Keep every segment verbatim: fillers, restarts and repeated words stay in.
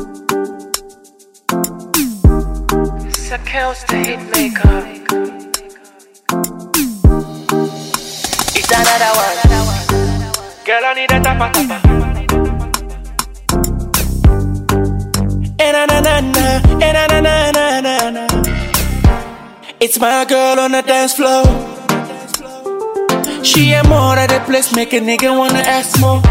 Kills the hit maker. It's another one. Girl, I need a tapa tapa. Eh na na na na, eh na na na na na na. It's my girl on the dance floor. She ain't more at the place, make a nigga wanna ask more.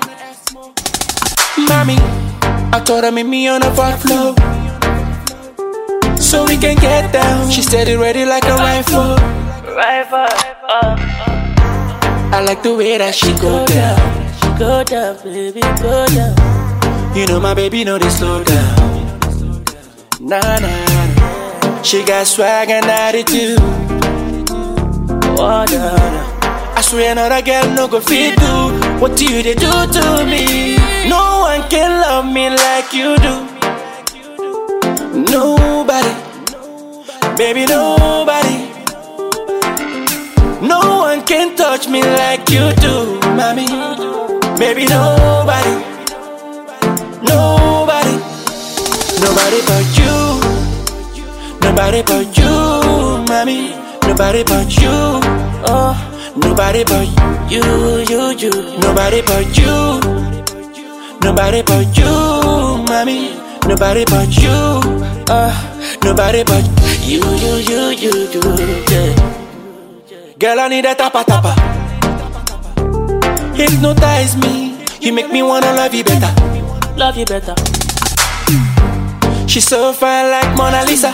Mommy, I told her meet me on the front floor, so we can get down. She steady ready like a rifle. Rifle, uh. I like the way that she go down. She go down, baby, go down. You know my baby know they slow down. Nah, nah, nah. She got swag and attitude. Oh, nah, nah. I swear another girl no go fit do what you they do to me. No one can love me like you do. Nobody, baby, nobody. No one can touch me like you do, mommy. Baby, nobody, nobody, nobody but you, nobody but you, mommy. Nobody but you, oh, nobody but you, you, you. Nobody but you, nobody but you, mommy. Nobody but you, uh, nobody but you, you, you, you, you, yeah. Girl, I need a tapa tapa. Hypnotize me, you make me wanna love you better. Love you better. She's so fine like Mona Lisa.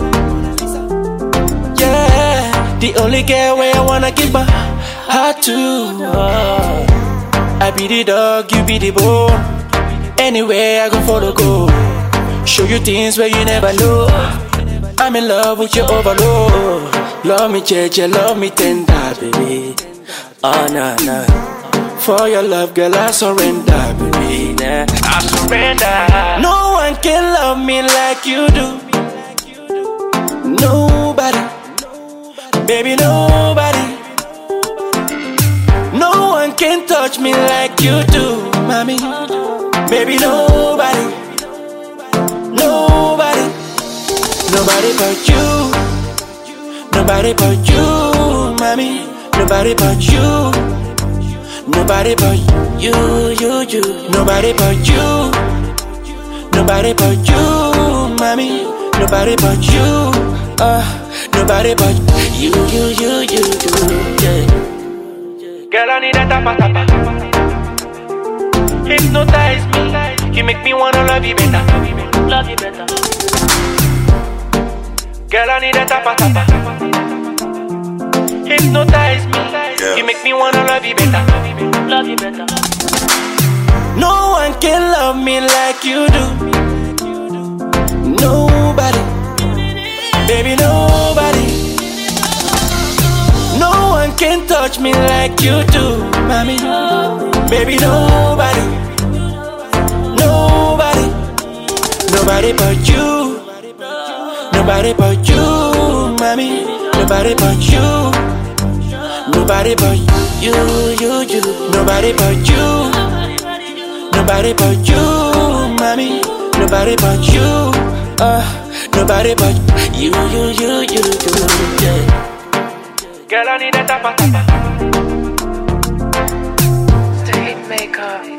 Yeah, the only girl where I wanna give my heart to. Uh, I be the dog, you be the bone. Anywhere I go follow go. Show you things where you never know. I'm in love with your overload. Love me, J J, love me tender, baby. Oh, nah, nah. For your love, girl, I surrender, baby. Nah, I surrender. No one can love me like you do. Nobody, baby, nobody. No one can touch me like you do, mommy. Baby, nobody. Nobody, nobody but you, nobody but you, mommy. Nobody but you, nobody but you, you, you. Nobody but you, nobody but you, mommy. Nobody but you, uh, nobody but you, you, you, you, you, yeah. Girl, I need a tapa tapa. Hypnotize me, you make me wanna love you better. Love you better. Girl, I need a tapa tapa. Hypnotize me, yeah. You make me wanna love you better. Love you better. No one can love me like you do. Nobody, baby, nobody. No one can touch me like you do, mommy. Baby, nobody, nobody. Nobody but you, nobody but you, mommy. Nobody but you, nobody but you, you, you. Nobody but you, nobody but you, mommy. Nobody but you, uh, nobody but you, you, you, you, you, yeah. Girl, I need a tapa tapa. The hit maker.